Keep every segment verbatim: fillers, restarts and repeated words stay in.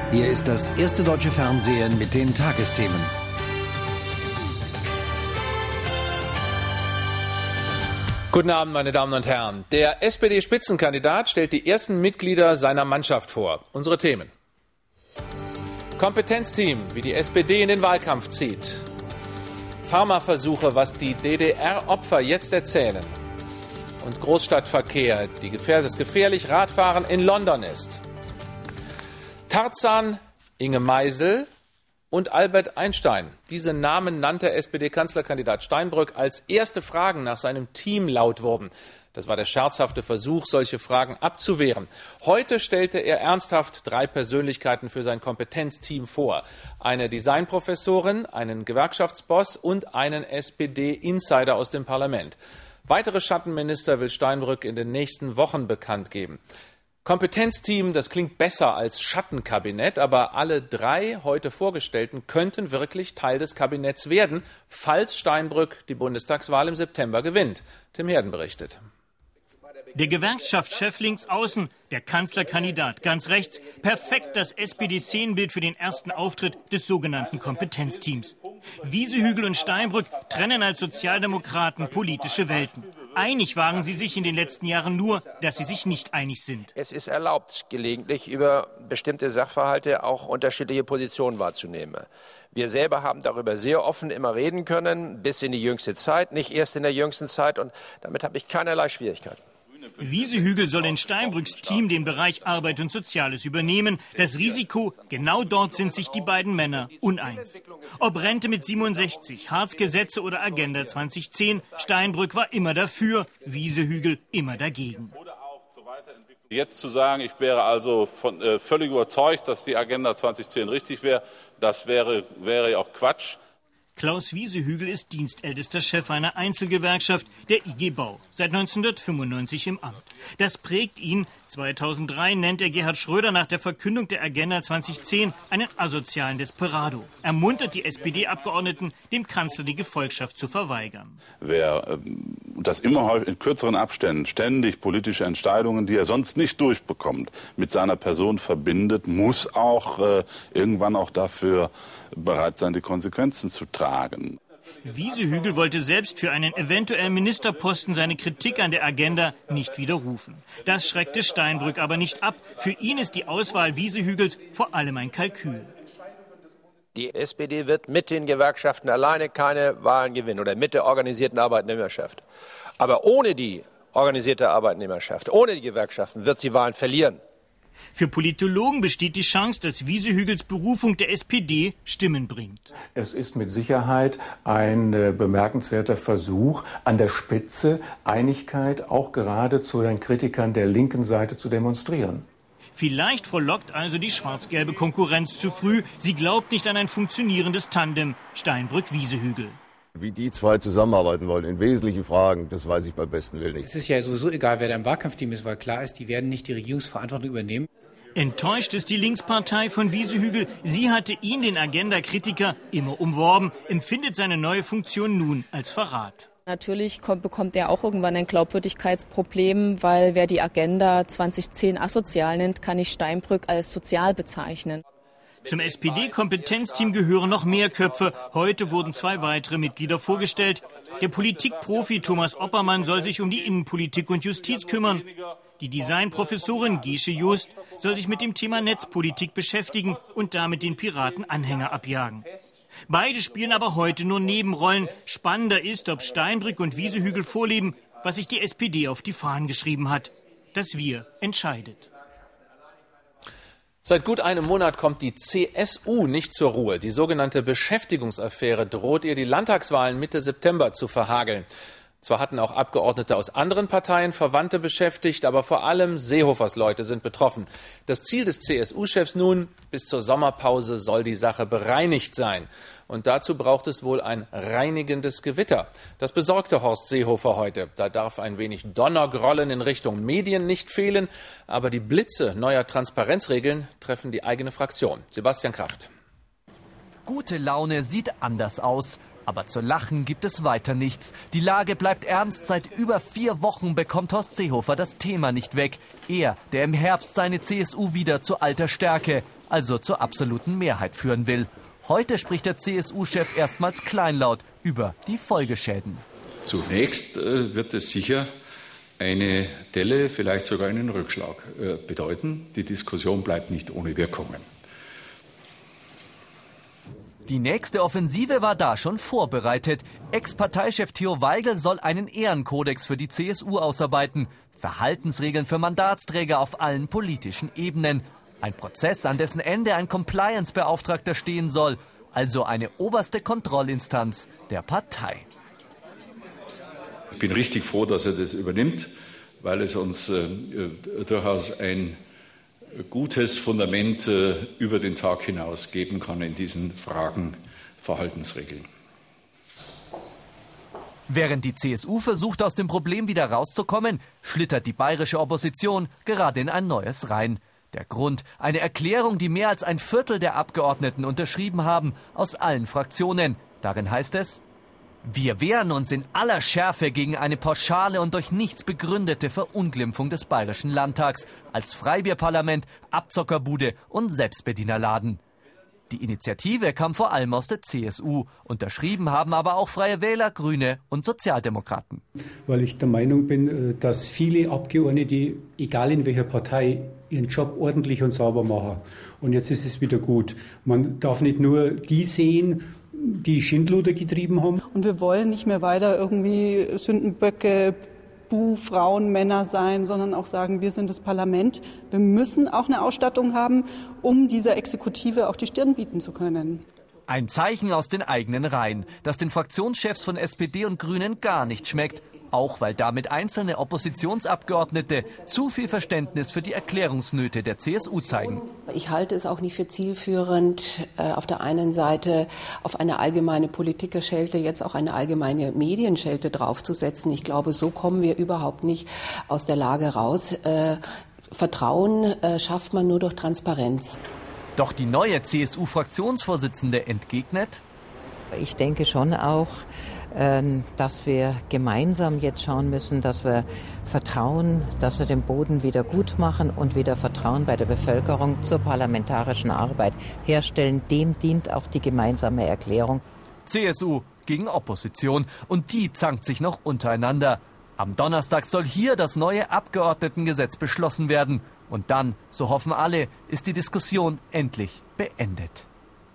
Hier ist das erste deutsche Fernsehen mit den Tagesthemen. Guten Abend, meine Damen und Herren. Der S P D-Spitzenkandidat stellt die ersten Mitglieder seiner Mannschaft vor. Unsere Themen: Kompetenzteam, wie die S P D in den Wahlkampf zieht. Pharmaversuche, was die D D R-Opfer jetzt erzählen. Und Großstadtverkehr, die gefähr- das gefährlich Radfahren in London ist. Tarzan, Inge Meisel und Albert Einstein. Diese Namen nannte S P D-Kanzlerkandidat Steinbrück, als erste Fragen nach seinem Team laut wurden. Das war der scherzhafte Versuch, solche Fragen abzuwehren. Heute stellte er ernsthaft drei Persönlichkeiten für sein Kompetenzteam vor. Eine Designprofessorin, einen Gewerkschaftsboss und einen S P D-Insider aus dem Parlament. Weitere Schattenminister will Steinbrück in den nächsten Wochen bekannt geben. Kompetenzteam, das klingt besser als Schattenkabinett, aber alle drei heute vorgestellten könnten wirklich Teil des Kabinetts werden, falls Steinbrück die Bundestagswahl im September gewinnt. Tim Herden berichtet. Der Gewerkschaftschef links außen, der Kanzlerkandidat ganz rechts. Perfekt das S P D-Szenenbild für den ersten Auftritt des sogenannten Kompetenzteams. Wiesehügel und Steinbrück trennen als Sozialdemokraten politische Welten. Einig waren sie sich in den letzten Jahren nur, dass sie sich nicht einig sind. Es ist erlaubt, gelegentlich über bestimmte Sachverhalte auch unterschiedliche Positionen wahrzunehmen. Wir selber haben darüber sehr offen immer reden können, bis in die jüngste Zeit, nicht erst in der jüngsten Zeit. Und damit habe ich keinerlei Schwierigkeiten. Wiesehügel soll in Steinbrücks Team den Bereich Arbeit und Soziales übernehmen. Das Risiko, genau dort sind sich die beiden Männer uneins. Ob Rente mit siebenundsechzig, Hartz-Gesetze oder Agenda zwanzig zehn, Steinbrück war immer dafür, Wiesehügel immer dagegen. Jetzt zu sagen, ich wäre also von, äh, völlig überzeugt, dass die Agenda zwanzig zehn richtig wäre, das wäre, wäre ja auch Quatsch. Klaus Wiesehügel ist dienstältester Chef einer Einzelgewerkschaft, der I G Bau, seit neunzehnhundertfünfundneunzig im Amt. Das prägt ihn. zweitausenddrei nennt er Gerhard Schröder nach der Verkündung der Agenda zwanzig zehn einen asozialen Desperado. Er muntert die S P D-Abgeordneten, dem Kanzler die Gefolgschaft zu verweigern. Wer ähm, das immer häufig in kürzeren Abständen ständig politische Entscheidungen, die er sonst nicht durchbekommt, mit seiner Person verbindet, muss auch äh, irgendwann auch dafür bereit sein, die Konsequenzen zu tragen. Wiesehügel wollte selbst für einen eventuellen Ministerposten seine Kritik an der Agenda nicht widerrufen. Das schreckte Steinbrück aber nicht ab. Für ihn ist die Auswahl Wiesehügels vor allem ein Kalkül. Die S P D wird mit den Gewerkschaften alleine keine Wahlen gewinnen oder mit der organisierten Arbeitnehmerschaft. Aber ohne die organisierte Arbeitnehmerschaft, ohne die Gewerkschaften wird sie Wahlen verlieren. Für Politologen besteht die Chance, dass Wiesehügels Berufung der S P D Stimmen bringt. Es ist mit Sicherheit ein äh, bemerkenswerter Versuch, an der Spitze Einigkeit auch gerade zu den Kritikern der linken Seite zu demonstrieren. Vielleicht verlockt also die schwarz-gelbe Konkurrenz zu früh. Sie glaubt nicht an ein funktionierendes Tandem Steinbrück-Wiesehügel. Wie die zwei zusammenarbeiten wollen in wesentlichen Fragen, das weiß ich beim besten Willen nicht. Es ist ja sowieso egal, wer da im Wahlkampfteam ist, weil klar ist, die werden nicht die Regierungsverantwortung übernehmen. Enttäuscht ist die Linkspartei von Wiesehügel. Sie hatte ihn, den Agenda-Kritiker, immer umworben, empfindet seine neue Funktion nun als Verrat. Natürlich kommt, bekommt er auch irgendwann ein Glaubwürdigkeitsproblem, weil wer die Agenda zwanzig zehn asozial nennt, kann ich Steinbrück als sozial bezeichnen. Zum S P D-Kompetenzteam gehören noch mehr Köpfe. Heute wurden zwei weitere Mitglieder vorgestellt. Der Politikprofi Thomas Oppermann soll sich um die Innenpolitik und Justiz kümmern. Die Designprofessorin Gesche Just soll sich mit dem Thema Netzpolitik beschäftigen und damit den Piraten Anhänger abjagen. Beide spielen aber heute nur Nebenrollen. Spannender ist, ob Steinbrück und Wiesehügel vorleben, was sich die S P D auf die Fahnen geschrieben hat. Das Wir entscheidet. Seit gut einem Monat kommt die C S U nicht zur Ruhe. Die sogenannte Beschäftigungsaffäre droht ihr, die Landtagswahlen Mitte September zu verhageln. Zwar hatten auch Abgeordnete aus anderen Parteien Verwandte beschäftigt, aber vor allem Seehofers Leute sind betroffen. Das Ziel des C S U-Chefs nun, bis zur Sommerpause soll die Sache bereinigt sein. Und dazu braucht es wohl ein reinigendes Gewitter. Das besorgte Horst Seehofer heute. Da darf ein wenig Donnergrollen in Richtung Medien nicht fehlen. Aber die Blitze neuer Transparenzregeln treffen die eigene Fraktion. Sebastian Kraft. Gute Laune sieht anders aus. Aber zu lachen gibt es weiter nichts. Die Lage bleibt ernst. Seit über vier Wochen bekommt Horst Seehofer das Thema nicht weg. Er, der im Herbst seine C S U wieder zu alter Stärke also zur absoluten Mehrheit führen will. Heute spricht der C S U-Chef erstmals kleinlaut über die Folgeschäden. Zunächst äh, wird es sicher eine Delle, vielleicht sogar einen Rückschlag äh, bedeuten. Die Diskussion bleibt nicht ohne Wirkungen. Die nächste Offensive war da schon vorbereitet. Ex-Parteichef Theo Weigel soll einen Ehrenkodex für die C S U ausarbeiten. Verhaltensregeln für Mandatsträger auf allen politischen Ebenen. Ein Prozess, an dessen Ende ein Compliance-Beauftragter stehen soll. Also eine oberste Kontrollinstanz der Partei. Ich bin richtig froh, dass er das übernimmt, weil es uns äh, durchaus ein gutes Fundament äh, über den Tag hinaus geben kann in diesen Fragen Verhaltensregeln. Während die C S U versucht, aus dem Problem wieder rauszukommen, schlittert die bayerische Opposition gerade in ein neues rein. Der Grund, eine Erklärung, die mehr als ein Viertel der Abgeordneten unterschrieben haben, aus allen Fraktionen. Darin heißt es: Wir wehren uns in aller Schärfe gegen eine pauschale und durch nichts begründete Verunglimpfung des Bayerischen Landtags als Freibierparlament, Abzockerbude und Selbstbedienerladen. Die Initiative kam vor allem aus der C S U. Unterschrieben haben aber auch Freie Wähler, Grüne und Sozialdemokraten. Weil ich der Meinung bin, dass viele Abgeordnete, egal in welcher Partei, ihren Job ordentlich und sauber machen. Und jetzt ist es wieder gut. Man darf nicht nur die sehen, die Schindluder getrieben haben. Und wir wollen nicht mehr weiter irgendwie Sündenböcke, Bu, Frauen, Männer sein, sondern auch sagen, wir sind das Parlament. Wir müssen auch eine Ausstattung haben, um dieser Exekutive auch die Stirn bieten zu können. Ein Zeichen aus den eigenen Reihen, das den Fraktionschefs von S P D und Grünen gar nicht schmeckt. Auch weil damit einzelne Oppositionsabgeordnete zu viel Verständnis für die Erklärungsnöte der C S U zeigen. Ich halte es auch nicht für zielführend, auf der einen Seite auf eine allgemeine Politikerschelte jetzt auch eine allgemeine Medienschelte draufzusetzen. Ich glaube, so kommen wir überhaupt nicht aus der Lage raus. Vertrauen schafft man nur durch Transparenz. Doch die neue C S U-Fraktionsvorsitzende entgegnet: Ich denke schon auch, dass wir gemeinsam jetzt schauen müssen, dass wir Vertrauen, dass wir den Boden wieder gut machen und wieder Vertrauen bei der Bevölkerung zur parlamentarischen Arbeit herstellen. Dem dient auch die gemeinsame Erklärung. C S U gegen Opposition, und die zankt sich noch untereinander. Am Donnerstag soll hier das neue Abgeordnetengesetz beschlossen werden. Und dann, so hoffen alle, ist die Diskussion endlich beendet.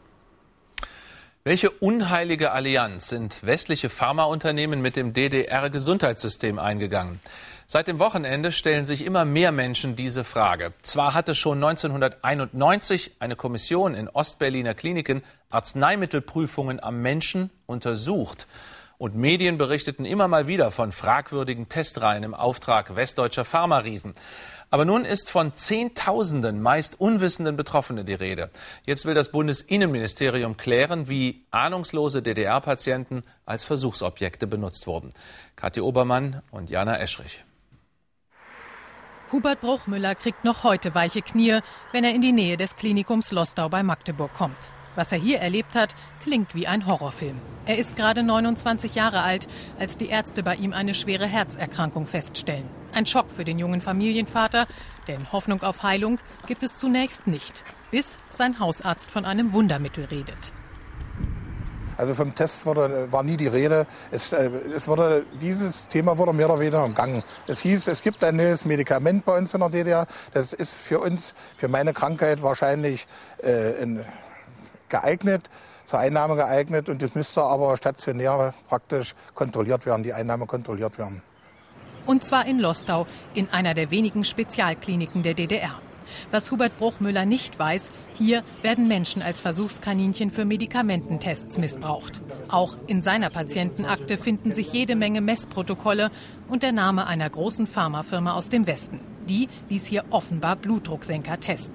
Welche unheilige Allianz sind westliche Pharmaunternehmen mit dem D D R-Gesundheitssystem eingegangen? Seit dem Wochenende stellen sich immer mehr Menschen diese Frage. Zwar hatte schon neunzehnhunderteinundneunzig eine Kommission in Ostberliner Kliniken Arzneimittelprüfungen am Menschen untersucht. Und Medien berichteten immer mal wieder von fragwürdigen Testreihen im Auftrag westdeutscher Pharmariesen. Aber nun ist von Zehntausenden meist unwissenden Betroffenen die Rede. Jetzt will das Bundesinnenministerium klären, wie ahnungslose D D R-Patienten als Versuchsobjekte benutzt wurden. Kathi Obermann und Jana Eschrich. Hubert Bruchmüller kriegt noch heute weiche Knie, wenn er in die Nähe des Klinikums Lostau bei Magdeburg kommt. Was er hier erlebt hat, klingt wie ein Horrorfilm. Er ist gerade neunundzwanzig Jahre alt, als die Ärzte bei ihm eine schwere Herzerkrankung feststellen. Ein Schock für den jungen Familienvater, denn Hoffnung auf Heilung gibt es zunächst nicht, bis sein Hausarzt von einem Wundermittel redet. Also vom Test wurde, war nie die Rede. Es, es wurde, dieses Thema wurde mehr oder weniger umgangen. Es hieß, es gibt ein neues Medikament bei uns in der D D R. Das ist für uns, für meine Krankheit wahrscheinlich äh, in, geeignet, zur Einnahme geeignet. Und das müsste aber stationär praktisch kontrolliert werden, die Einnahme kontrolliert werden. Und zwar in Lostau, in einer der wenigen Spezialkliniken der D D R. Was Hubert Bruchmüller nicht weiß, hier werden Menschen als Versuchskaninchen für Medikamententests missbraucht. Auch in seiner Patientenakte finden sich jede Menge Messprotokolle und der Name einer großen Pharmafirma aus dem Westen. Die ließ hier offenbar Blutdrucksenker testen.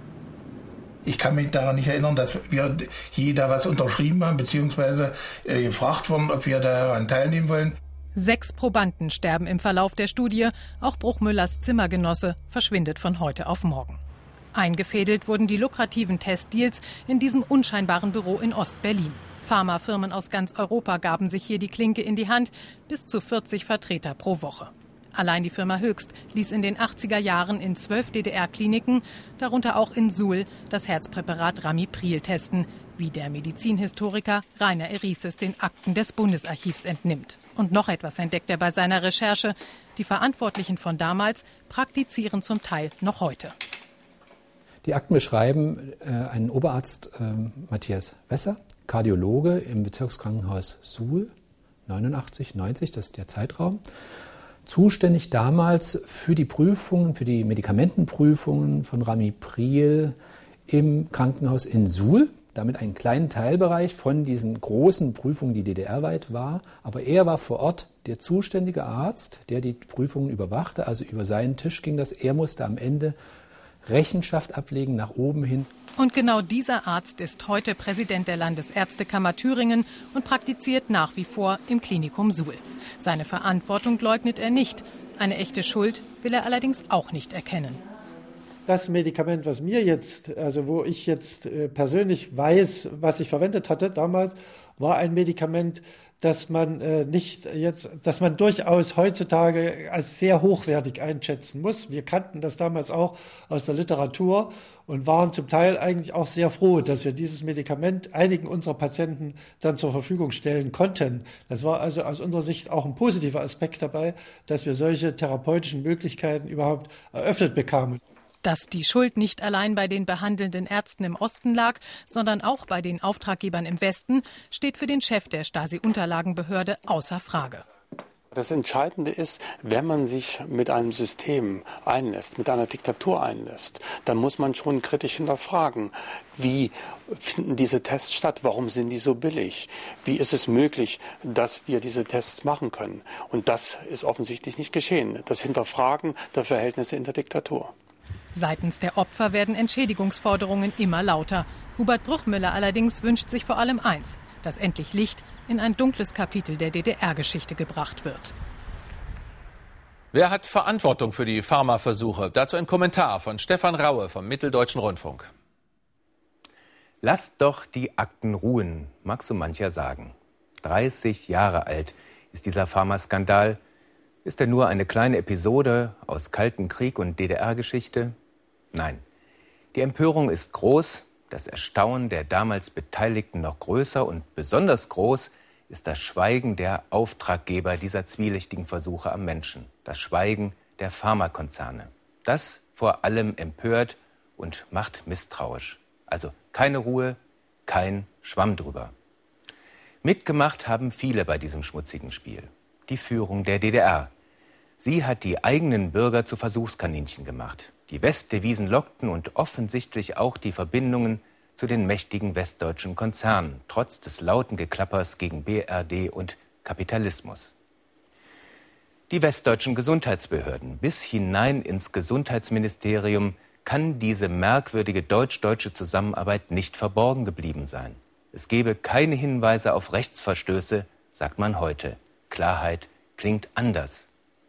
Ich kann mich daran nicht erinnern, dass wir je da was unterschrieben haben, beziehungsweise äh, gefragt wurden, ob wir daran teilnehmen wollen. Sechs Probanden sterben im Verlauf der Studie. Auch Bruchmüllers Zimmergenosse verschwindet von heute auf morgen. Eingefädelt wurden die lukrativen Testdeals in diesem unscheinbaren Büro in Ostberlin. Pharmafirmen aus ganz Europa gaben sich hier die Klinke in die Hand, bis zu vierzig Vertreter pro Woche. Allein die Firma Höchst ließ in den achtziger Jahren in zwölf D D R-Kliniken, darunter auch in Suhl, das Herzpräparat Ramipril testen, wie der Medizinhistoriker Rainer Erices den Akten des Bundesarchivs entnimmt. Und noch etwas entdeckt er bei seiner Recherche. Die Verantwortlichen von damals praktizieren zum Teil noch heute. Die Akten beschreiben äh, einen Oberarzt äh, Matthias Wesser, Kardiologe im Bezirkskrankenhaus Suhl, neunundachtzig, neunzig, das ist der Zeitraum. Zuständig damals für die Prüfungen, für die Medikamentenprüfungen von Ramipril im Krankenhaus in Suhl. Damit einen kleinen Teilbereich von diesen großen Prüfungen, die D D R-weit war. Aber er war vor Ort der zuständige Arzt, der die Prüfungen überwachte. Also über seinen Tisch ging das. Er musste am Ende Rechenschaft ablegen, nach oben hin. Und genau dieser Arzt ist heute Präsident der Landesärztekammer Thüringen und praktiziert nach wie vor im Klinikum Suhl. Seine Verantwortung leugnet er nicht. Eine echte Schuld will er allerdings auch nicht erkennen. Das Medikament, was mir jetzt, also wo ich jetzt äh, persönlich weiß, was ich verwendet hatte damals, war ein Medikament, das man äh, nicht jetzt, dass man durchaus heutzutage als sehr hochwertig einschätzen muss. Wir kannten das damals auch aus der Literatur und waren zum Teil eigentlich auch sehr froh, dass wir dieses Medikament einigen unserer Patienten dann zur Verfügung stellen konnten. Das war also aus unserer Sicht auch ein positiver Aspekt dabei, dass wir solche therapeutischen Möglichkeiten überhaupt eröffnet bekamen. Dass die Schuld nicht allein bei den behandelnden Ärzten im Osten lag, sondern auch bei den Auftraggebern im Westen, steht für den Chef der Stasi-Unterlagenbehörde außer Frage. Das Entscheidende ist, wenn man sich mit einem System einlässt, mit einer Diktatur einlässt, dann muss man schon kritisch hinterfragen, wie finden diese Tests statt, warum sind die so billig, wie ist es möglich, dass wir diese Tests machen können. Und das ist offensichtlich nicht geschehen, das Hinterfragen der Verhältnisse in der Diktatur. Seitens der Opfer werden Entschädigungsforderungen immer lauter. Hubert Bruchmüller allerdings wünscht sich vor allem eins, dass endlich Licht in ein dunkles Kapitel der D D R-Geschichte gebracht wird. Wer hat Verantwortung für die Pharmaversuche? Dazu ein Kommentar von Stefan Raue vom Mitteldeutschen Rundfunk. Lasst doch die Akten ruhen, mag so mancher sagen. dreißig Jahre alt ist dieser Pharmaskandal. Ist er nur eine kleine Episode aus Kalten Krieg und D D R-Geschichte? Nein. Die Empörung ist groß, das Erstaunen der damals Beteiligten noch größer und besonders groß ist das Schweigen der Auftraggeber dieser zwielichtigen Versuche am Menschen. Das Schweigen der Pharmakonzerne. Das vor allem empört und macht misstrauisch. Also keine Ruhe, kein Schwamm drüber. Mitgemacht haben viele bei diesem schmutzigen Spiel. Die Führung der D D R. Sie hat die eigenen Bürger zu Versuchskaninchen gemacht. Die Westdevisen lockten und offensichtlich auch die Verbindungen zu den mächtigen westdeutschen Konzernen, trotz des lauten Geklappers gegen B R D und Kapitalismus. Die westdeutschen Gesundheitsbehörden bis hinein ins Gesundheitsministerium kann diese merkwürdige deutsch-deutsche Zusammenarbeit nicht verborgen geblieben sein. Es gebe keine Hinweise auf Rechtsverstöße, sagt man heute. Klarheit klingt anders.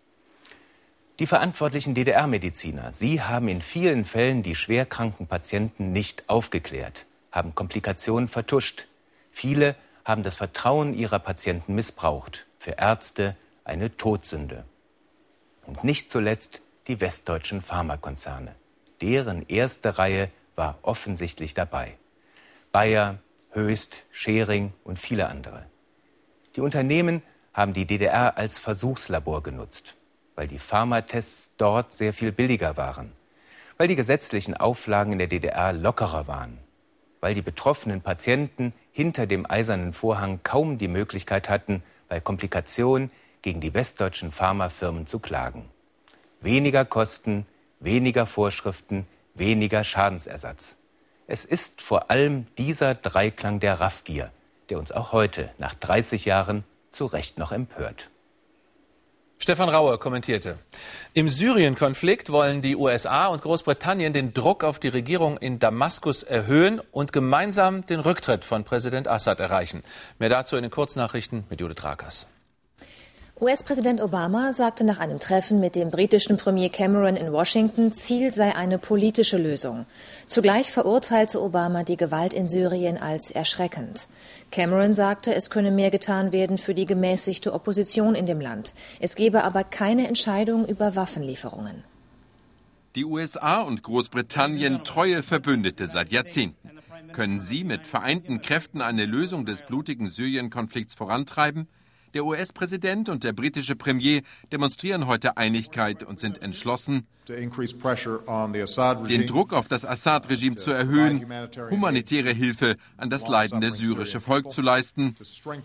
Die verantwortlichen D D R-Mediziner, sie haben in vielen Fällen die schwerkranken Patienten nicht aufgeklärt, haben Komplikationen vertuscht. Viele haben das Vertrauen ihrer Patienten missbraucht. Für Ärzte eine Todsünde. Und nicht zuletzt die westdeutschen Pharmakonzerne. Deren erste Reihe war offensichtlich dabei. Bayer, Höchst, Schering und viele andere. Die Unternehmen haben die D D R als Versuchslabor genutzt, weil die Pharmatests dort sehr viel billiger waren, weil die gesetzlichen Auflagen in der D D R lockerer waren, weil die betroffenen Patienten hinter dem eisernen Vorhang kaum die Möglichkeit hatten, bei Komplikationen gegen die westdeutschen Pharmafirmen zu klagen. Weniger Kosten, weniger Vorschriften, weniger Schadensersatz. Es ist vor allem dieser Dreiklang der Raffgier, der uns auch heute, nach dreißig Jahren, zu Recht noch empört. Stefan Raue kommentierte. Im Syrien-Konflikt wollen die U S A und Großbritannien den Druck auf die Regierung in Damaskus erhöhen und gemeinsam den Rücktritt von Präsident Assad erreichen. Mehr dazu in den Kurznachrichten mit Judith Rakers. U S-Präsident Obama sagte nach einem Treffen mit dem britischen Premier Cameron in Washington, Ziel sei eine politische Lösung. Zugleich verurteilte Obama die Gewalt in Syrien als erschreckend. Cameron sagte, es könne mehr getan werden für die gemäßigte Opposition in dem Land. Es gebe aber keine Entscheidung über Waffenlieferungen. Die U S A und Großbritannien, treue Verbündete seit Jahrzehnten. Können sie mit vereinten Kräften eine Lösung des blutigen Syrien-Konflikts vorantreiben? Der U S-Präsident und der britische Premier demonstrieren heute Einigkeit und sind entschlossen, den Druck auf das Assad-Regime zu erhöhen, humanitäre Hilfe an das leidende syrische Volk zu leisten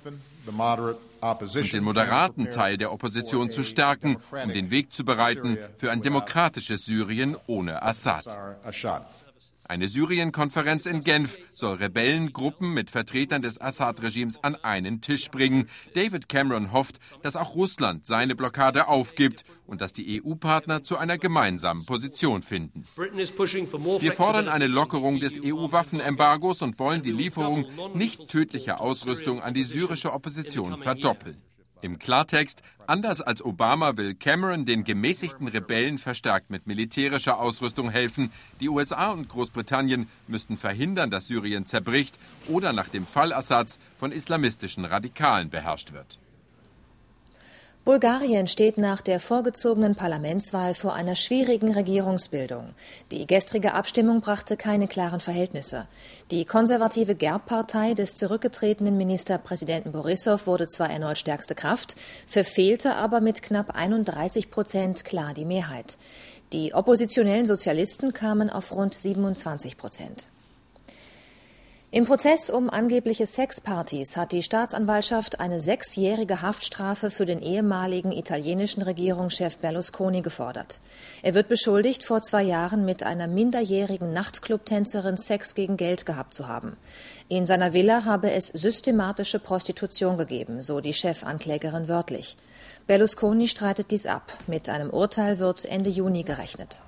und den moderaten Teil der Opposition zu stärken, um den Weg zu bereiten für ein demokratisches Syrien ohne Assad. Eine Syrien-Konferenz in Genf soll Rebellengruppen mit Vertretern des Assad-Regimes an einen Tisch bringen. David Cameron hofft, dass auch Russland seine Blockade aufgibt und dass die E U-Partner zu einer gemeinsamen Position finden. Wir fordern eine Lockerung des E U-Waffenembargos und wollen die Lieferung nicht tödlicher Ausrüstung an die syrische Opposition verdoppeln. Im Klartext, anders als Obama will Cameron den gemäßigten Rebellen verstärkt mit militärischer Ausrüstung helfen. Die U S A und Großbritannien müssten verhindern, dass Syrien zerbricht oder nach dem Fall Assads von islamistischen Radikalen beherrscht wird. Bulgarien steht nach der vorgezogenen Parlamentswahl vor einer schwierigen Regierungsbildung. Die gestrige Abstimmung brachte keine klaren Verhältnisse. Die konservative GERB-Partei des zurückgetretenen Ministerpräsidenten Borissow wurde zwar erneut stärkste Kraft, verfehlte aber mit knapp einunddreißig Prozent klar die Mehrheit. Die oppositionellen Sozialisten kamen auf rund siebenundzwanzig Prozent. Im Prozess um angebliche Sexpartys hat die Staatsanwaltschaft eine sechsjährige Haftstrafe für den ehemaligen italienischen Regierungschef Berlusconi gefordert. Er wird beschuldigt, vor zwei Jahren mit einer minderjährigen Nachtclubtänzerin Sex gegen Geld gehabt zu haben. In seiner Villa habe es systematische Prostitution gegeben, so die Chefanklägerin wörtlich. Berlusconi streitet dies ab. Mit einem Urteil wird Ende Juni gerechnet.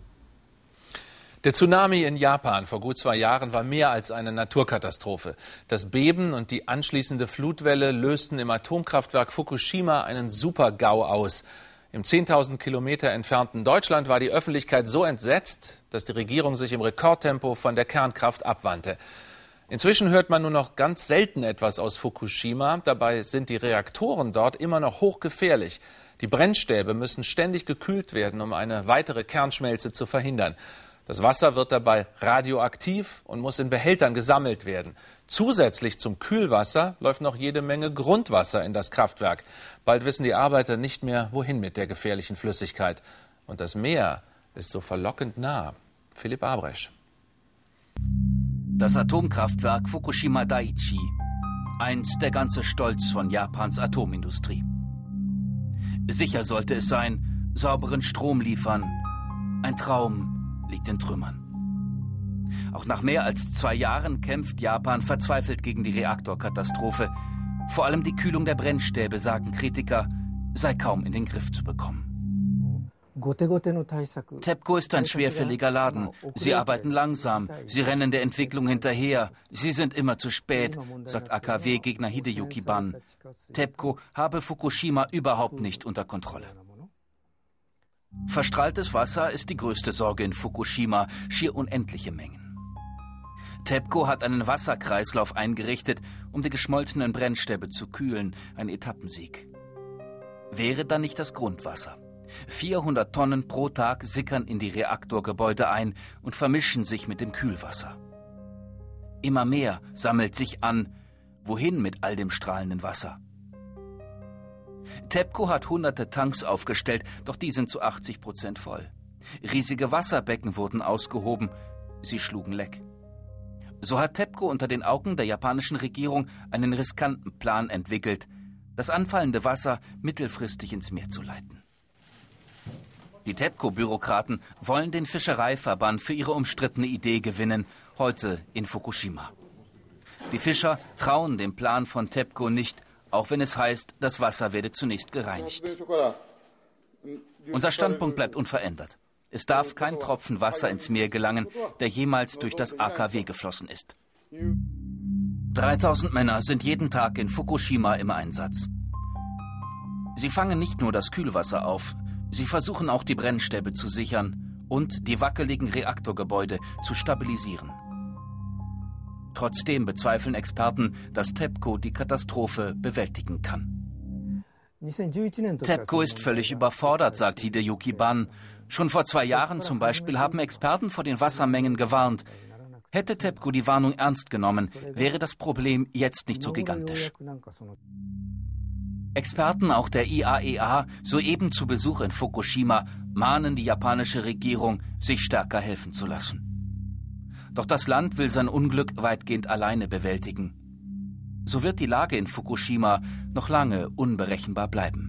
Der Tsunami in Japan vor gut zwei Jahren war mehr als eine Naturkatastrophe. Das Beben und die anschließende Flutwelle lösten im Atomkraftwerk Fukushima einen Super-GAU aus. Im zehntausend Kilometer entfernten Deutschland war die Öffentlichkeit so entsetzt, dass die Regierung sich im Rekordtempo von der Kernkraft abwandte. Inzwischen hört man nur noch ganz selten etwas aus Fukushima. Dabei sind die Reaktoren dort immer noch hochgefährlich. Die Brennstäbe müssen ständig gekühlt werden, um eine weitere Kernschmelze zu verhindern. Das Wasser wird dabei radioaktiv und muss in Behältern gesammelt werden. Zusätzlich zum Kühlwasser läuft noch jede Menge Grundwasser in das Kraftwerk. Bald wissen die Arbeiter nicht mehr, wohin mit der gefährlichen Flüssigkeit. Und das Meer ist so verlockend nah. Philipp Abresch. Das Atomkraftwerk Fukushima Daiichi. Einst der ganze Stolz von Japans Atomindustrie. Sicher sollte es sein, sauberen Strom liefern. Ein Traum liegt in Trümmern. Auch nach mehr als zwei Jahren kämpft Japan verzweifelt gegen die Reaktorkatastrophe. Vor allem die Kühlung der Brennstäbe, sagen Kritiker, sei kaum in den Griff zu bekommen. TEPCO ist ein schwerfälliger Laden. Sie arbeiten langsam, sie rennen der Entwicklung hinterher, sie sind immer zu spät, sagt A K W-Gegner Hideyuki Ban. TEPCO habe Fukushima überhaupt nicht unter Kontrolle. Verstrahltes Wasser ist die größte Sorge in Fukushima, schier unendliche Mengen. TEPCO hat einen Wasserkreislauf eingerichtet, um die geschmolzenen Brennstäbe zu kühlen, ein Etappensieg. Wäre dann nicht das Grundwasser? vierhundert Tonnen pro Tag sickern in die Reaktorgebäude ein und vermischen sich mit dem Kühlwasser. Immer mehr sammelt sich an. Wohin mit all dem strahlenden Wasser? TEPCO hat hunderte Tanks aufgestellt, doch die sind zu achtzig Prozent voll. Riesige Wasserbecken wurden ausgehoben, sie schlugen leck. So hat TEPCO unter den Augen der japanischen Regierung einen riskanten Plan entwickelt, das anfallende Wasser mittelfristig ins Meer zu leiten. Die TEPCO-Bürokraten wollen den Fischereiverband für ihre umstrittene Idee gewinnen, heute in Fukushima. Die Fischer trauen dem Plan von TEPCO nicht, auch wenn es heißt, das Wasser werde zunächst gereinigt. Unser Standpunkt bleibt unverändert. Es darf kein Tropfen Wasser ins Meer gelangen, der jemals durch das A K W geflossen ist. dreitausend Männer sind jeden Tag in Fukushima im Einsatz. Sie fangen nicht nur das Kühlwasser auf, sie versuchen auch die Brennstäbe zu sichern und die wackeligen Reaktorgebäude zu stabilisieren. Trotzdem bezweifeln Experten, dass TEPCO die Katastrophe bewältigen kann. TEPCO ist völlig überfordert, sagt Hideyuki Ban. Schon vor zwei Jahren zum Beispiel haben Experten vor den Wassermengen gewarnt. Hätte TEPCO die Warnung ernst genommen, wäre das Problem jetzt nicht so gigantisch. Experten auch der I A E A, soeben zu Besuch in Fukushima, mahnen die japanische Regierung, sich stärker helfen zu lassen. Doch das Land will sein Unglück weitgehend alleine bewältigen. So wird die Lage in Fukushima noch lange unberechenbar bleiben.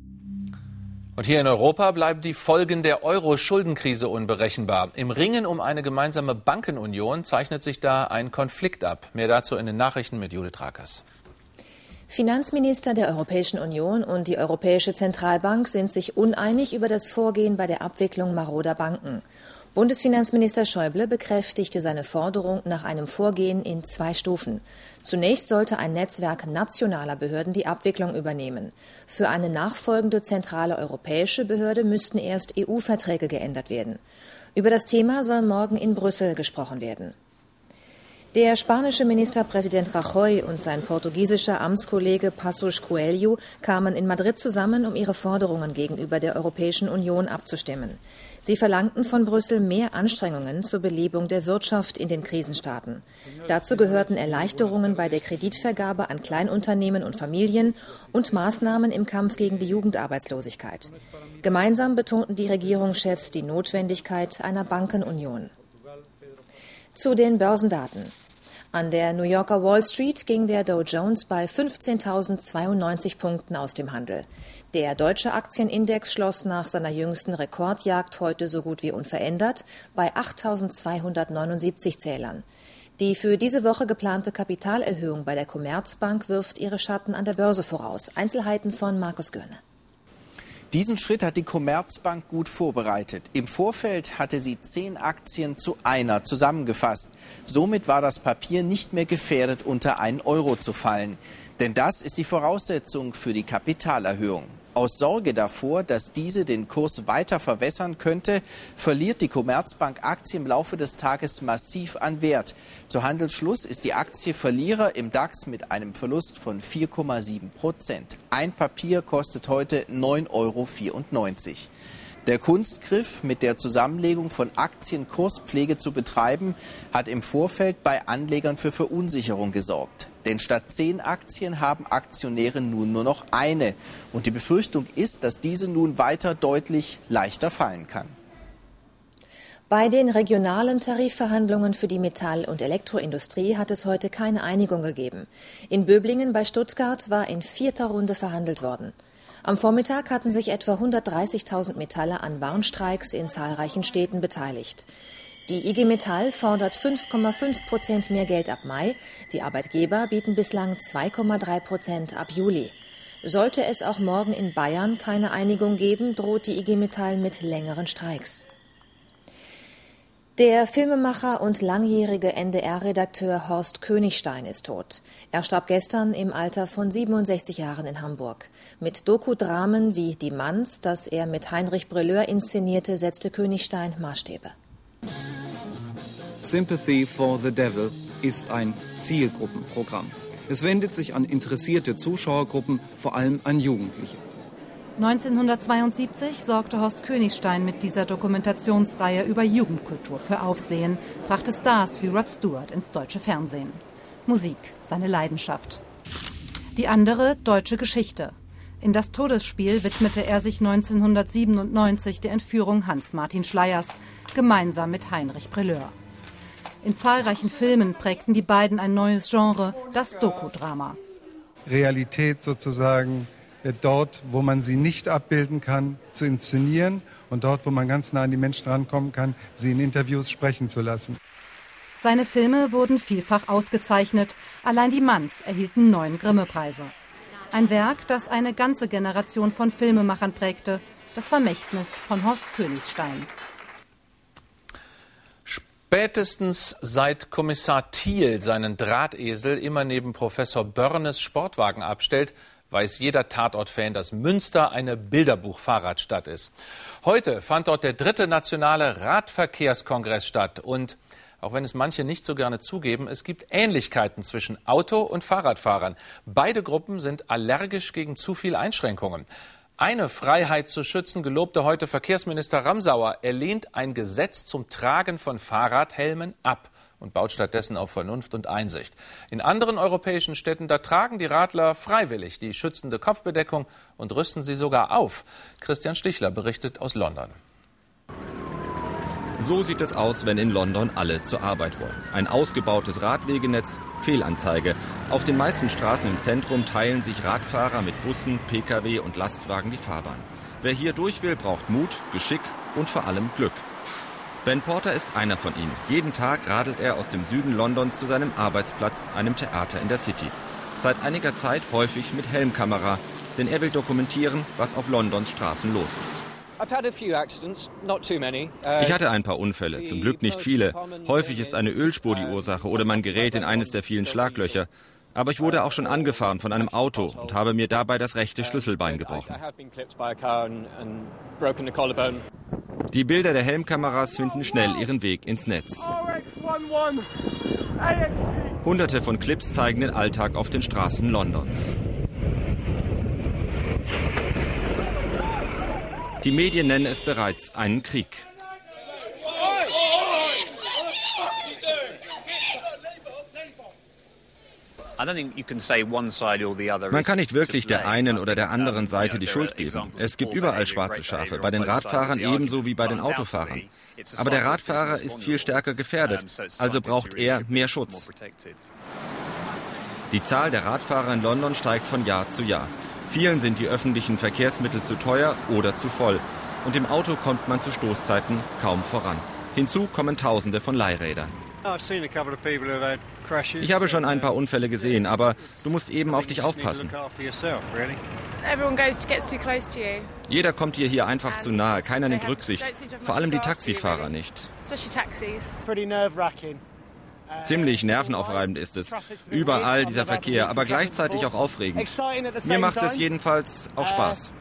Und hier in Europa bleiben die Folgen der Euro-Schuldenkrise unberechenbar. Im Ringen um eine gemeinsame Bankenunion zeichnet sich da ein Konflikt ab. Mehr dazu in den Nachrichten mit Judith Rakers. Finanzminister der Europäischen Union und die Europäische Zentralbank sind sich uneinig über das Vorgehen bei der Abwicklung maroder Banken. Bundesfinanzminister Schäuble bekräftigte seine Forderung nach einem Vorgehen in zwei Stufen. Zunächst sollte ein Netzwerk nationaler Behörden die Abwicklung übernehmen. Für eine nachfolgende zentrale europäische Behörde müssten erst E U-Verträge geändert werden. Über das Thema soll morgen in Brüssel gesprochen werden. Der spanische Ministerpräsident Rajoy und sein portugiesischer Amtskollege Passos Coelho kamen in Madrid zusammen, um ihre Forderungen gegenüber der Europäischen Union abzustimmen. Sie verlangten von Brüssel mehr Anstrengungen zur Belebung der Wirtschaft in den Krisenstaaten. Dazu gehörten Erleichterungen bei der Kreditvergabe an Kleinunternehmen und Familien und Maßnahmen im Kampf gegen die Jugendarbeitslosigkeit. Gemeinsam betonten die Regierungschefs die Notwendigkeit einer Bankenunion. Zu den Börsendaten. An der New Yorker Wall Street ging der Dow Jones bei fünfzehntausendzweiundneunzig Punkten aus dem Handel. Der deutsche Aktienindex schloss nach seiner jüngsten Rekordjagd heute so gut wie unverändert bei achttausendzweihundertneunundsiebzig Zählern. Die für diese Woche geplante Kapitalerhöhung bei der Commerzbank wirft ihre Schatten an der Börse voraus. Einzelheiten von Markus Görne. Diesen Schritt hat die Commerzbank gut vorbereitet. Im Vorfeld hatte sie zehn Aktien zu einer zusammengefasst. Somit war das Papier nicht mehr gefährdet, unter einen Euro zu fallen. Denn das ist die Voraussetzung für die Kapitalerhöhung. Aus Sorge davor, dass diese den Kurs weiter verwässern könnte, verliert die Commerzbank-Aktie im Laufe des Tages massiv an Wert. Zu Handelsschluss ist die Aktie Verlierer im DAX mit einem Verlust von vier Komma sieben Prozent. Ein Papier kostet heute neun Euro vierundneunzig. Der Kunstgriff, mit der Zusammenlegung von Aktien Kurspflege zu betreiben, hat im Vorfeld bei Anlegern für Verunsicherung gesorgt. Denn statt zehn Aktien haben Aktionäre nun nur noch eine. Und die Befürchtung ist, dass diese nun weiter deutlich leichter fallen kann. Bei den regionalen Tarifverhandlungen für die Metall- und Elektroindustrie hat es heute keine Einigung gegeben. In Böblingen bei Stuttgart war in vierter Runde verhandelt worden. Am Vormittag hatten sich etwa hundertdreißigtausend Metaller an Warnstreiks in zahlreichen Städten beteiligt. Die I G Metall fordert fünf Komma fünf Prozent mehr Geld ab Mai. Die Arbeitgeber bieten bislang zwei Komma drei Prozent ab Juli. Sollte es auch morgen in Bayern keine Einigung geben, droht die I G Metall mit längeren Streiks. Der Filmemacher und langjährige N D R-Redakteur Horst Königstein ist tot. Er starb gestern im Alter von siebenundsechzig Jahren in Hamburg. Mit Dokudramen wie Die Manns, das er mit Heinrich Brelleur inszenierte, setzte Königstein Maßstäbe. Sympathy for the Devil ist ein Zielgruppenprogramm. Es wendet sich an interessierte Zuschauergruppen, vor allem an Jugendliche. neunzehnhundertzweiundsiebzig sorgte Horst Königstein mit dieser Dokumentationsreihe über Jugendkultur für Aufsehen, brachte Stars wie Rod Stewart ins deutsche Fernsehen. Musik, seine Leidenschaft. Die andere deutsche Geschichte. In Das Todesspiel widmete er sich neunzehnhundertsiebenundneunzig der Entführung Hans-Martin Schleyers, gemeinsam mit Heinrich Brelleur. In zahlreichen Filmen prägten die beiden ein neues Genre, das Dokudrama. Realität sozusagen dort, wo man sie nicht abbilden kann, zu inszenieren und dort, wo man ganz nah an die Menschen rankommen kann, sie in Interviews sprechen zu lassen. Seine Filme wurden vielfach ausgezeichnet. Allein die Manns erhielten neun Grimme-Preise. Ein Werk, das eine ganze Generation von Filmemachern prägte. Das Vermächtnis von Horst Königstein. Spätestens seit Kommissar Thiel seinen Drahtesel immer neben Professor Börnes Sportwagen abstellt, weiß jeder Tatort-Fan, dass Münster eine Bilderbuch-Fahrradstadt ist. Heute fand dort der dritte nationale Radverkehrskongress statt. Und auch wenn es manche nicht so gerne zugeben, es gibt Ähnlichkeiten zwischen Auto- und Fahrradfahrern. Beide Gruppen sind allergisch gegen zu viel Einschränkungen. Eine Freiheit zu schützen gelobte heute Verkehrsminister Ramsauer. Er lehnt ein Gesetz zum Tragen von Fahrradhelmen ab und baut stattdessen auf Vernunft und Einsicht. In anderen europäischen Städten, da tragen die Radler freiwillig die schützende Kopfbedeckung und rüsten sie sogar auf. Christian Stichler berichtet aus London. So sieht es aus, wenn in London alle zur Arbeit wollen. Ein ausgebautes Radwegenetz, Fehlanzeige. Auf den meisten Straßen im Zentrum teilen sich Radfahrer mit Bussen, P K W und Lastwagen die Fahrbahn. Wer hier durch will, braucht Mut, Geschick und vor allem Glück. Ben Porter ist einer von ihnen. Jeden Tag radelt er aus dem Süden Londons zu seinem Arbeitsplatz, einem Theater in der City. Seit einiger Zeit häufig mit Helmkamera, denn er will dokumentieren, was auf Londons Straßen los ist. Ich hatte ein paar Unfälle, zum Glück nicht viele. Häufig ist eine Ölspur die Ursache oder man gerät in eines der vielen Schlaglöcher. Aber ich wurde auch schon angefahren von einem Auto und habe mir dabei das rechte Schlüsselbein gebrochen. Die Bilder der Helmkameras finden schnell ihren Weg ins Netz. Hunderte von Clips zeigen den Alltag auf den Straßen Londons. Die Medien nennen es bereits einen Krieg. Man kann nicht wirklich der einen oder der anderen Seite die Schuld geben. Es gibt überall schwarze Schafe, bei den Radfahrern ebenso wie bei den Autofahrern. Aber der Radfahrer ist viel stärker gefährdet, also braucht er mehr Schutz. Die Zahl der Radfahrer in London steigt von Jahr zu Jahr. Vielen sind die öffentlichen Verkehrsmittel zu teuer oder zu voll. Und im Auto kommt man zu Stoßzeiten kaum voran. Hinzu kommen Tausende von Leihrädern. Ich habe schon ein paar Unfälle gesehen, aber du musst eben auf dich aufpassen. Jeder kommt dir hier einfach zu nahe, keiner nimmt Rücksicht, vor allem die Taxifahrer nicht. Ziemlich nervenaufreibend ist es. Überall dieser Verkehr, aber gleichzeitig auch aufregend. Mir macht es jedenfalls auch Spaß.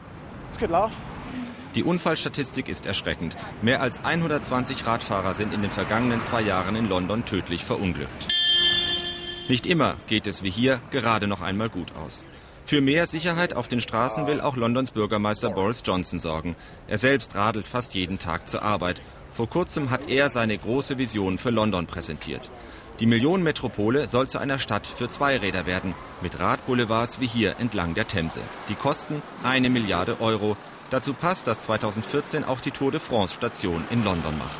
Die Unfallstatistik ist erschreckend. Mehr als hundertzwanzig Radfahrer sind in den vergangenen zwei Jahren in London tödlich verunglückt. Nicht immer geht es wie hier gerade noch einmal gut aus. Für mehr Sicherheit auf den Straßen will auch Londons Bürgermeister Boris Johnson sorgen. Er selbst radelt fast jeden Tag zur Arbeit. Vor kurzem hat er seine große Vision für London präsentiert. Die Millionenmetropole soll zu einer Stadt für Zweiräder werden, mit Radboulevards wie hier entlang der Themse. Die kosten eine Milliarde Euro. Dazu passt, dass zweitausendvierzehn auch die Tour de France Station in London macht.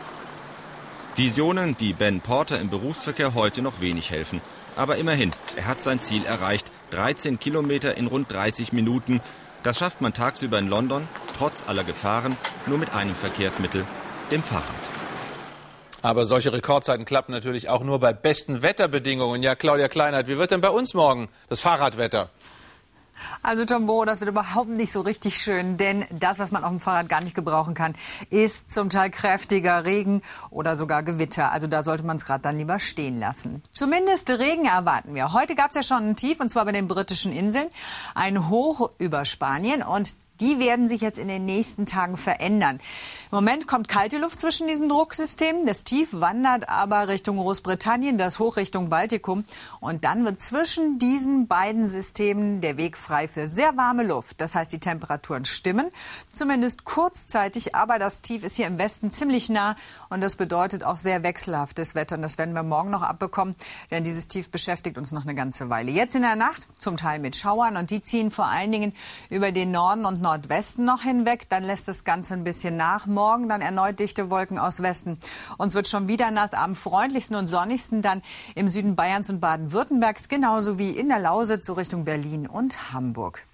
Visionen, die Ben Porter im Berufsverkehr heute noch wenig helfen. Aber immerhin, er hat sein Ziel erreicht. dreizehn Kilometer in rund dreißig Minuten. Das schafft man tagsüber in London, trotz aller Gefahren, nur mit einem Verkehrsmittel, dem Fahrrad. Aber solche Rekordzeiten klappen natürlich auch nur bei besten Wetterbedingungen. Ja, Claudia Kleinert, wie wird denn bei uns morgen das Fahrradwetter? Also Tom Bo, das wird überhaupt nicht so richtig schön, denn das, was man auf dem Fahrrad gar nicht gebrauchen kann, ist zum Teil kräftiger Regen oder sogar Gewitter. Also da sollte man das Rad dann lieber stehen lassen. Zumindest Regen erwarten wir. Heute gab es ja schon ein Tief, und zwar bei den britischen Inseln, ein Hoch über Spanien, und die werden sich jetzt in den nächsten Tagen verändern. Im Moment kommt kalte Luft zwischen diesen Drucksystemen. Das Tief wandert aber Richtung Großbritannien, das Hoch Richtung Baltikum. Und dann wird zwischen diesen beiden Systemen der Weg frei für sehr warme Luft. Das heißt, die Temperaturen stimmen, zumindest kurzzeitig. Aber das Tief ist hier im Westen ziemlich nah. Und das bedeutet auch sehr wechselhaftes Wetter. Und das werden wir morgen noch abbekommen, denn dieses Tief beschäftigt uns noch eine ganze Weile. Jetzt in der Nacht zum Teil mit Schauern. Und die ziehen vor allen Dingen über den Norden und Nordwesten noch hinweg. Dann lässt das Ganze ein bisschen nach. Morgen dann erneut dichte Wolken aus Westen. Uns wird schon wieder nass, am freundlichsten und sonnigsten dann im Süden Bayerns und Baden-Württembergs, genauso wie in der Lausitz so Richtung Berlin und Hamburg.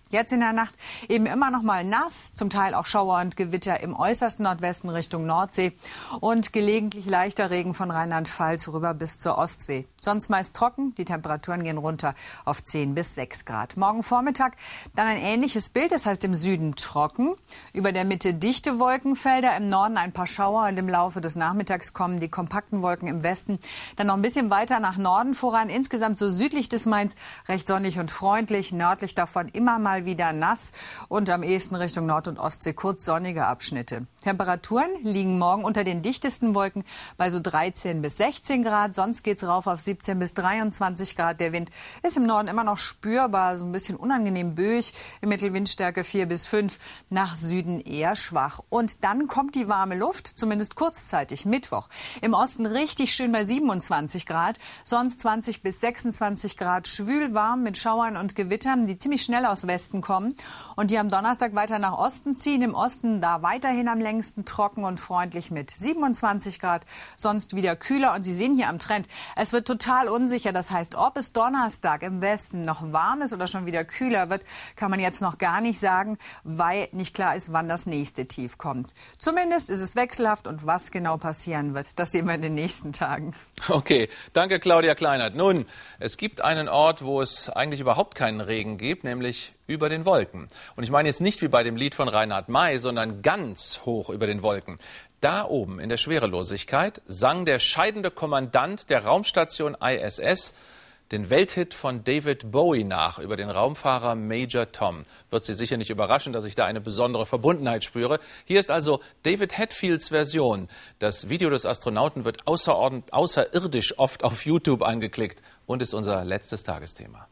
Jetzt in der Nacht eben immer noch mal nass, zum Teil auch Schauer und Gewitter im äußersten Nordwesten Richtung Nordsee und gelegentlich leichter Regen von Rheinland-Pfalz rüber bis zur Ostsee. Sonst meist trocken, die Temperaturen gehen runter auf zehn bis sechs Grad. Morgen Vormittag dann ein ähnliches Bild, das heißt im Süden trocken, über der Mitte dichte Wolkenfelder, im Norden ein paar Schauer und im Laufe des Nachmittags kommen die kompakten Wolken im Westen dann noch ein bisschen weiter nach Norden voran. Insgesamt so südlich des Mains recht sonnig und freundlich, nördlich davon immer mal wieder nass und am ehesten Richtung Nord- und Ostsee kurz sonnige Abschnitte. Temperaturen liegen morgen unter den dichtesten Wolken bei so dreizehn bis sechzehn Grad. Sonst geht's rauf auf siebzehn bis dreiundzwanzig Grad. Der Wind ist im Norden immer noch spürbar, so ein bisschen unangenehm böig. Im Mittel Windstärke vier bis fünf, nach Süden eher schwach. Und dann kommt die warme Luft, zumindest kurzzeitig, Mittwoch. Im Osten richtig schön bei siebenundzwanzig Grad, sonst zwanzig bis sechsundzwanzig Grad, schwül warm mit Schauern und Gewittern, die ziemlich schnell aus Westen kommen und die am Donnerstag weiter nach Osten ziehen. Im Osten da weiterhin am längsten trocken und freundlich mit siebenundzwanzig Grad, sonst wieder kühler. Und Sie sehen hier am Trend, es wird total unsicher. Das heißt, ob es Donnerstag im Westen noch warm ist oder schon wieder kühler wird, kann man jetzt noch gar nicht sagen, weil nicht klar ist, wann das nächste Tief kommt. Zumindest ist es wechselhaft und was genau passieren wird, das sehen wir in den nächsten Tagen. Okay, danke Claudia Kleinert. Nun, es gibt einen Ort, wo es eigentlich überhaupt keinen Regen gibt, nämlich über den Wolken. Und ich meine jetzt nicht wie bei dem Lied von Reinhard May, sondern ganz hoch über den Wolken. Da oben in der Schwerelosigkeit sang der scheidende Kommandant der Raumstation I S S den Welthit von David Bowie nach über den Raumfahrer Major Tom. Wird Sie sicher nicht überraschen, dass ich da eine besondere Verbundenheit spüre. Hier ist also David Hatfields Version. Das Video des Astronauten wird außerordentlich, außerirdisch oft auf YouTube angeklickt und ist unser letztes Tagesthema.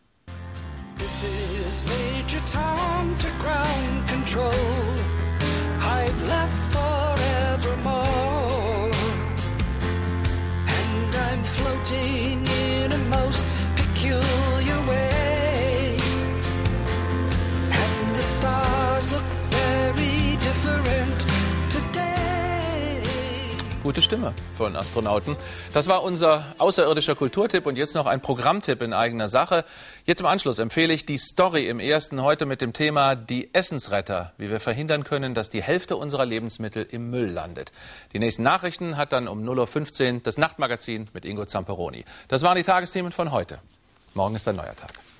Major Tom to ground control. I've left forevermore, and I'm floating in a most peculiar way, and the stars look very different today. Gute Stimme von Astronauten. Das war unser außerirdischer Kulturtipp und jetzt noch ein Programmtipp in eigener Sache. Jetzt im Anschluss empfehle ich die Story im Ersten heute mit dem Thema Die Essensretter, wie wir verhindern können, dass die Hälfte unserer Lebensmittel im Müll landet. Die nächsten Nachrichten hat dann um null Uhr fünfzehn das Nachtmagazin mit Ingo Zamperoni. Das waren die Tagesthemen von heute. Morgen ist ein neuer Tag.